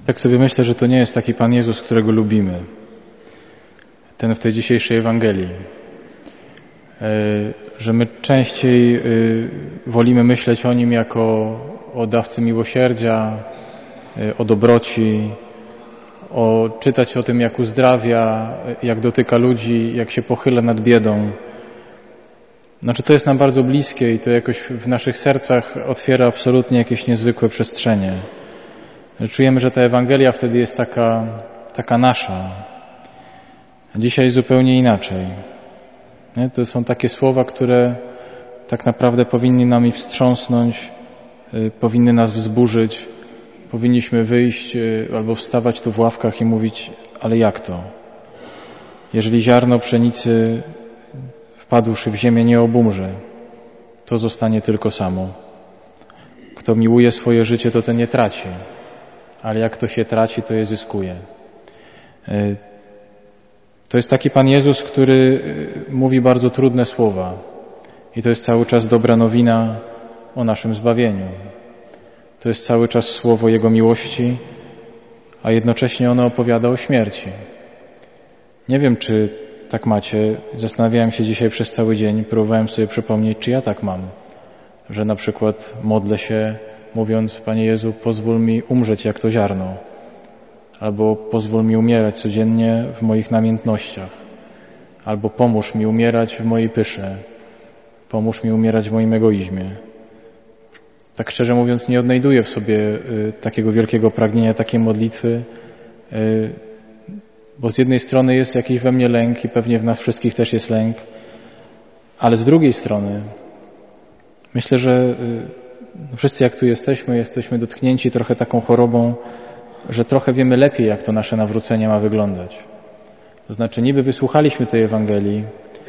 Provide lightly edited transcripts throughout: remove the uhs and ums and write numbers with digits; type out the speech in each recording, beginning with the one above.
Tak sobie myślę, że to nie jest taki Pan Jezus, którego lubimy. Ten w tej dzisiejszej Ewangelii. Że my częściej wolimy myśleć o Nim jako o dawcy miłosierdzia, o dobroci, czytać o tym, jak uzdrawia, jak dotyka ludzi, jak się pochyla nad biedą. Znaczy to jest nam bardzo bliskie i to jakoś w naszych sercach otwiera absolutnie jakieś niezwykłe przestrzenie. Czujemy, że ta Ewangelia wtedy jest taka nasza. A dzisiaj zupełnie inaczej. Nie? To są takie słowa, które tak naprawdę powinny nami wstrząsnąć, powinny nas wzburzyć. Powinniśmy wyjść albo wstawać tu w ławkach i mówić, ale jak to? Jeżeli ziarno pszenicy wpadłszy w ziemię nie obumrze, to zostanie tylko samo. Kto miłuje swoje życie, to ten nie traci, ale jak to się traci, to je zyskuje. To jest taki Pan Jezus, który mówi bardzo trudne słowa i to jest cały czas dobra nowina o naszym zbawieniu. To jest cały czas słowo Jego miłości, a jednocześnie ono opowiada o śmierci. Nie wiem, czy tak macie. Zastanawiałem się dzisiaj przez cały dzień, próbowałem sobie przypomnieć, czy ja tak mam, że na przykład modlę się mówiąc, Panie Jezu, pozwól mi umrzeć jak to ziarno, albo pozwól mi umierać codziennie w moich namiętnościach, albo pomóż mi umierać w mojej pysze, pomóż mi umierać w moim egoizmie. Tak szczerze mówiąc, nie odnajduję w sobie takiego wielkiego pragnienia, takiej modlitwy, bo z jednej strony jest jakiś we mnie lęk i pewnie w nas wszystkich też jest lęk, ale z drugiej strony myślę, że wszyscy jak tu jesteśmy dotknięci trochę taką chorobą, że trochę wiemy lepiej, jak to nasze nawrócenie ma wyglądać. To znaczy niby wysłuchaliśmy tej Ewangelii,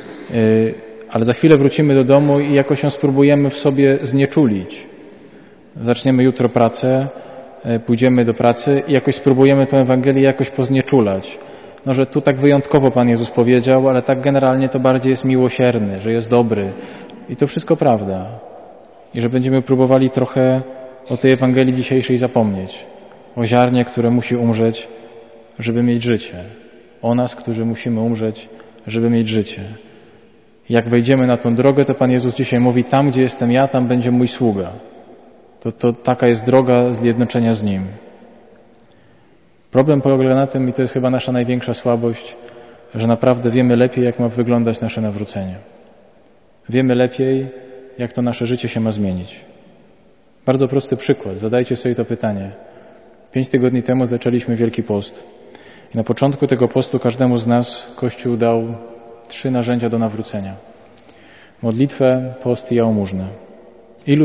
ale za chwilę wrócimy do domu i jakoś ją spróbujemy w sobie znieczulić. Zaczniemy jutro pracę, pójdziemy do pracy i jakoś spróbujemy tę Ewangelię jakoś poznieczulać. No, że tu tak wyjątkowo Pan Jezus powiedział, ale tak generalnie to bardziej jest miłosierny, że jest dobry. I to wszystko prawda. I że będziemy próbowali trochę o tej Ewangelii dzisiejszej zapomnieć. O ziarnie, które musi umrzeć, żeby mieć życie. O nas, którzy musimy umrzeć, żeby mieć życie. Jak wejdziemy na tą drogę, to Pan Jezus dzisiaj mówi, tam gdzie jestem ja, tam będzie mój sługa. To taka jest droga zjednoczenia z Nim. Problem polega na tym, i to jest chyba nasza największa słabość, że naprawdę wiemy lepiej, jak ma wyglądać nasze nawrócenie. Wiemy lepiej, jak to nasze życie się ma zmienić. Bardzo prosty przykład. Zadajcie sobie to pytanie. 5 tygodni temu zaczęliśmy Wielki Post. I na początku tego postu każdemu z nas Kościół dał 3 narzędzia do nawrócenia. Modlitwę, post i jałmużnę. Ilu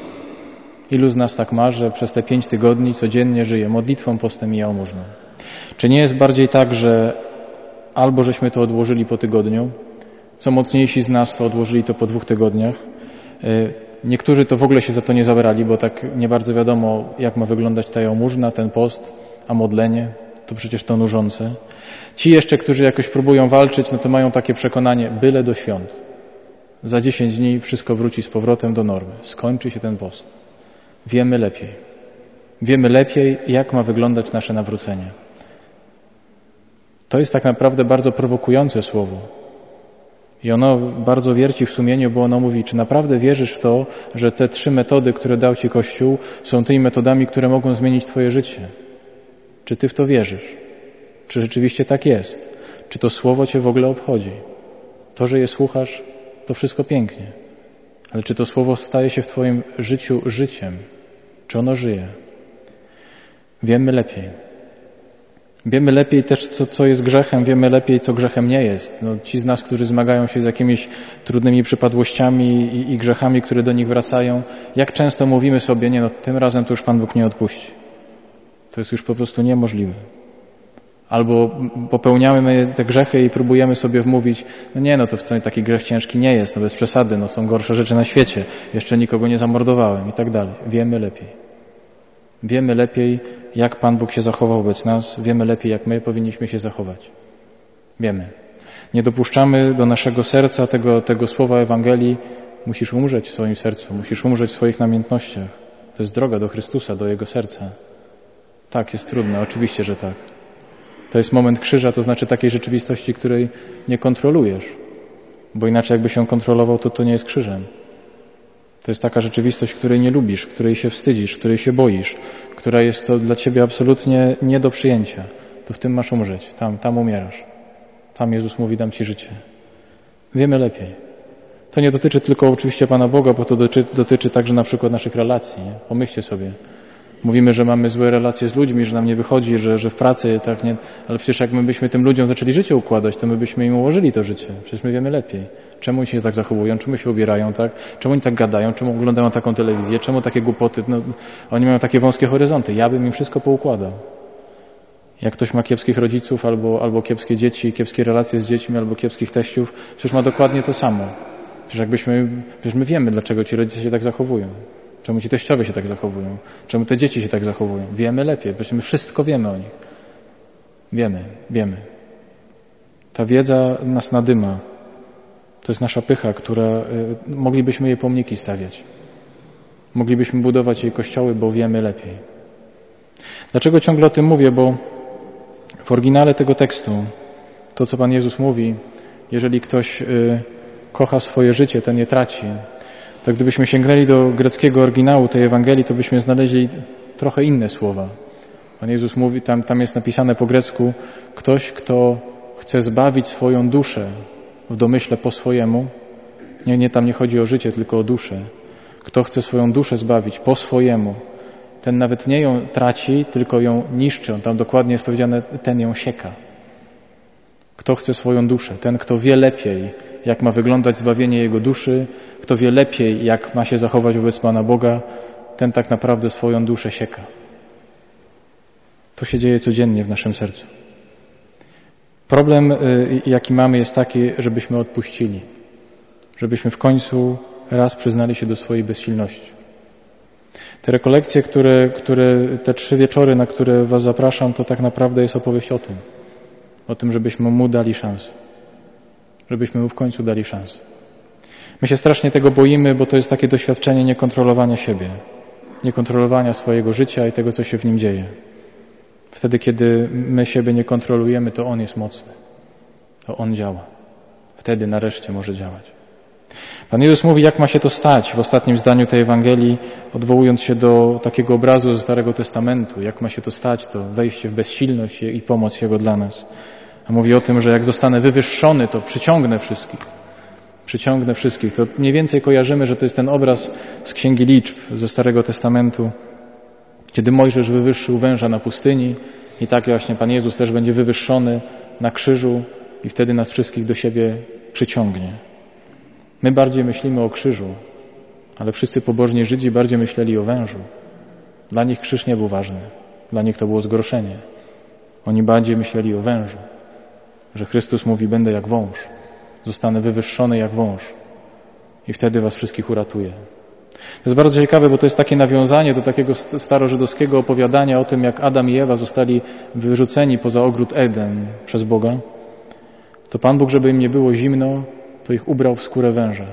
z nas tak ma, że przez te 5 tygodni codziennie żyje modlitwą, postem i jałmużną? Czy nie jest bardziej tak, że albo żeśmy to odłożyli po tygodniu, co mocniejsi z nas to odłożyli to po 2 tygodniach, niektórzy to w ogóle się za to nie zabrali, bo tak nie bardzo wiadomo, jak ma wyglądać ta jałmużna, ten post, a modlenie, to przecież to nużące. Ci jeszcze, którzy jakoś próbują walczyć, no to mają takie przekonanie, byle do świąt. Za 10 dni wszystko wróci z powrotem do normy. Skończy się ten post. Wiemy lepiej. Wiemy lepiej, jak ma wyglądać nasze nawrócenie. To jest tak naprawdę bardzo prowokujące słowo. I ono bardzo wierci w sumieniu, bo ono mówi, czy naprawdę wierzysz w to, że te 3 metody, które dał Ci Kościół, są tymi metodami, które mogą zmienić Twoje życie? Czy Ty w to wierzysz? Czy rzeczywiście tak jest? Czy to słowo Cię w ogóle obchodzi? To, że je słuchasz, to wszystko pięknie. Ale czy to słowo staje się w Twoim życiu życiem? Czy ono żyje? Wiemy lepiej. Wiemy lepiej też, co jest grzechem, wiemy lepiej, co grzechem nie jest. No, ci z nas, którzy zmagają się z jakimiś trudnymi przypadłościami i grzechami, które do nich wracają, jak często mówimy sobie, nie, no tym razem to już Pan Bóg nie odpuści. To jest już po prostu niemożliwe. Albo popełniamy te grzechy i próbujemy sobie wmówić, no nie, no to wcale taki grzech ciężki nie jest, no bez przesady, no są gorsze rzeczy na świecie, jeszcze nikogo nie zamordowałem i tak dalej. Wiemy lepiej. Wiemy lepiej, jak Pan Bóg się zachował wobec nas, wiemy lepiej, jak my powinniśmy się zachować. Wiemy. Nie dopuszczamy do naszego serca tego słowa Ewangelii, musisz umrzeć w swoim sercu, musisz umrzeć w swoich namiętnościach. To jest droga do Chrystusa, do Jego serca. Tak, jest trudne, oczywiście, że tak. To jest moment krzyża, to znaczy takiej rzeczywistości, której nie kontrolujesz. Bo inaczej jakbyś ją kontrolował, to nie jest krzyżem. To jest taka rzeczywistość, której nie lubisz, której się wstydzisz, której się boisz, która jest to dla ciebie absolutnie nie do przyjęcia. To w tym masz umrzeć, tam umierasz. Tam Jezus mówi, dam ci życie. Wiemy lepiej. To nie dotyczy tylko oczywiście Pana Boga, bo to dotyczy także na przykład naszych relacji. Nie? Pomyślcie sobie. Mówimy, że mamy złe relacje z ludźmi, że nam nie wychodzi, że w pracy tak nie... Ale przecież jak my byśmy tym ludziom zaczęli życie układać, to my byśmy im ułożyli to życie. Przecież my wiemy lepiej. Czemu oni się tak zachowują, czemu się ubierają, tak? Czemu oni tak gadają, czemu oglądają taką telewizję, czemu takie głupoty, oni mają takie wąskie horyzonty. Ja bym im wszystko poukładał. Jak ktoś ma kiepskich rodziców, albo kiepskie dzieci, kiepskie relacje z dziećmi, albo kiepskich teściów, przecież ma dokładnie to samo. Przecież my wiemy, dlaczego ci rodzice się tak zachowują. Czemu ci teściowie się tak zachowują? Czemu te dzieci się tak zachowują? Wiemy lepiej, bo my wszystko wiemy o nich. Wiemy. Ta wiedza nas nadyma. To jest nasza pycha, moglibyśmy jej pomniki stawiać. Moglibyśmy budować jej kościoły, bo wiemy lepiej. Dlaczego ciągle o tym mówię? Bo w oryginale tego tekstu, to co Pan Jezus mówi, jeżeli ktoś kocha swoje życie, ten je traci. To gdybyśmy sięgnęli do greckiego oryginału tej Ewangelii, to byśmy znaleźli trochę inne słowa. Pan Jezus mówi, tam jest napisane po grecku, ktoś, kto chce zbawić swoją duszę w domyśle po swojemu. Tam nie chodzi o życie, tylko o duszę. Kto chce swoją duszę zbawić po swojemu, ten nawet nie ją traci, tylko ją niszczy. Tam dokładnie jest powiedziane, ten ją sieka. Kto chce swoją duszę, ten, kto wie lepiej, jak ma wyglądać zbawienie jego duszy, kto wie lepiej, jak ma się zachować wobec Pana Boga, ten tak naprawdę swoją duszę sieka. To się dzieje codziennie w naszym sercu. Problem, jaki mamy, jest taki, żebyśmy odpuścili. Żebyśmy w końcu raz przyznali się do swojej bezsilności. Te rekolekcje, te 3 wieczory, na które Was zapraszam, to tak naprawdę jest opowieść o tym. O tym, żebyśmy Mu dali szansę. Żebyśmy Mu w końcu dali szansę. My się strasznie tego boimy, bo to jest takie doświadczenie niekontrolowania siebie. Niekontrolowania swojego życia i tego, co się w nim dzieje. Wtedy, kiedy my siebie nie kontrolujemy, to On jest mocny. To On działa. Wtedy nareszcie może działać. Pan Jezus mówi, jak ma się to stać w ostatnim zdaniu tej Ewangelii, odwołując się do takiego obrazu ze Starego Testamentu. Jak ma się to stać, to wejście w bezsilność i pomoc Jego dla nas. A mówi o tym, że jak zostanę wywyższony, to przyciągnę wszystkich. Przyciągnę wszystkich. To mniej więcej kojarzymy, że to jest ten obraz z Księgi Liczb ze Starego Testamentu, kiedy Mojżesz wywyższył węża na pustyni i tak właśnie Pan Jezus też będzie wywyższony na krzyżu i wtedy nas wszystkich do siebie przyciągnie. My bardziej myślimy o krzyżu, ale wszyscy pobożni Żydzi bardziej myśleli o wężu. Dla nich krzyż nie był ważny. Dla nich to było zgorszenie. Oni bardziej myśleli o wężu. Że Chrystus mówi, będę jak wąż. Zostanę wywyższony jak wąż. I wtedy was wszystkich uratuje. To jest bardzo ciekawe, bo to jest takie nawiązanie do takiego starożydowskiego opowiadania o tym, jak Adam i Ewa zostali wyrzuceni poza ogród Eden przez Boga. To Pan Bóg, żeby im nie było zimno, to ich ubrał w skórę węża.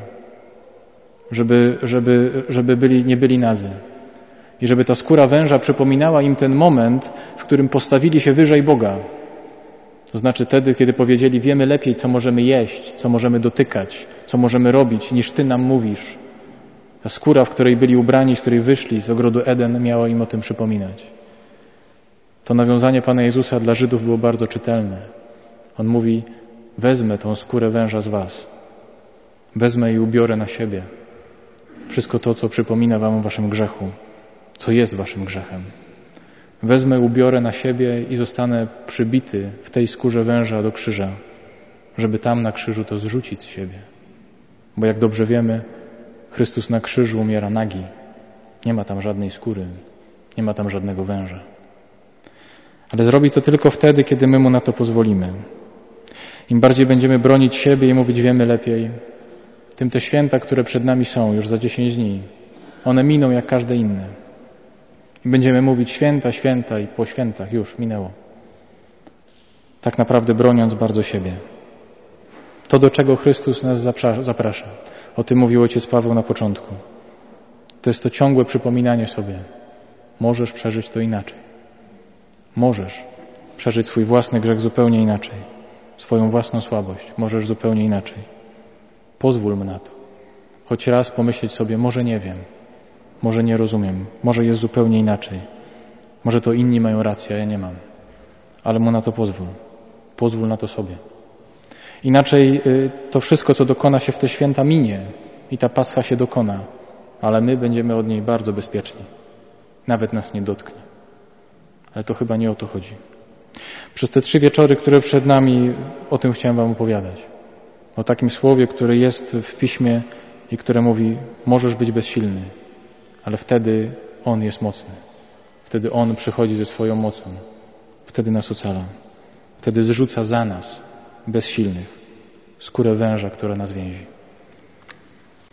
Żeby nie byli nadzy. I żeby ta skóra węża przypominała im ten moment, w którym postawili się wyżej Boga. To znaczy wtedy, kiedy powiedzieli, wiemy lepiej, co możemy jeść, co możemy dotykać, co możemy robić, niż Ty nam mówisz. Ta skóra, w której byli ubrani, z której wyszli z ogrodu Eden, miała im o tym przypominać. To nawiązanie Pana Jezusa dla Żydów było bardzo czytelne. On mówi, wezmę tą skórę węża z was. Wezmę i ubiorę na siebie. Wszystko to, co przypomina wam o waszym grzechu, co jest waszym grzechem. Wezmę, ubiorę na siebie i zostanę przybity w tej skórze węża do krzyża, żeby tam na krzyżu to zrzucić z siebie. Bo jak dobrze wiemy, Chrystus na krzyżu umiera nagi. Nie ma tam żadnej skóry, nie ma tam żadnego węża. Ale zrobi to tylko wtedy, kiedy my Mu na to pozwolimy. Im bardziej będziemy bronić siebie i mówić wiemy lepiej, tym te święta, które przed nami są już za 10 dni, one miną jak każde inne. I będziemy mówić święta, święta i po świętach już minęło. Tak naprawdę broniąc bardzo siebie. To, do czego Chrystus nas zaprasza. O tym mówił ojciec Paweł na początku. To jest to ciągłe przypominanie sobie. Możesz przeżyć to inaczej. Możesz przeżyć swój własny grzech zupełnie inaczej, swoją własną słabość możesz zupełnie inaczej. Pozwól mu na to. Choć raz pomyśleć sobie, może nie wiem, może nie rozumiem, może jest zupełnie inaczej, może to inni mają rację, a ja nie mam. Ale mu na to pozwól. Pozwól na to sobie. Inaczej to wszystko, co dokona się w te święta, minie i ta Pascha się dokona, ale my będziemy od niej bardzo bezpieczni. Nawet nas nie dotknie. Ale to chyba nie o to chodzi. Przez te 3 wieczory, które przed nami, o tym chciałem wam opowiadać. O takim słowie, które jest w Piśmie i które mówi, możesz być bezsilny, ale wtedy On jest mocny. Wtedy On przychodzi ze swoją mocą. Wtedy nas ocala. Wtedy zrzuca za nas, bezsilnych, skórę węża, która nas więzi.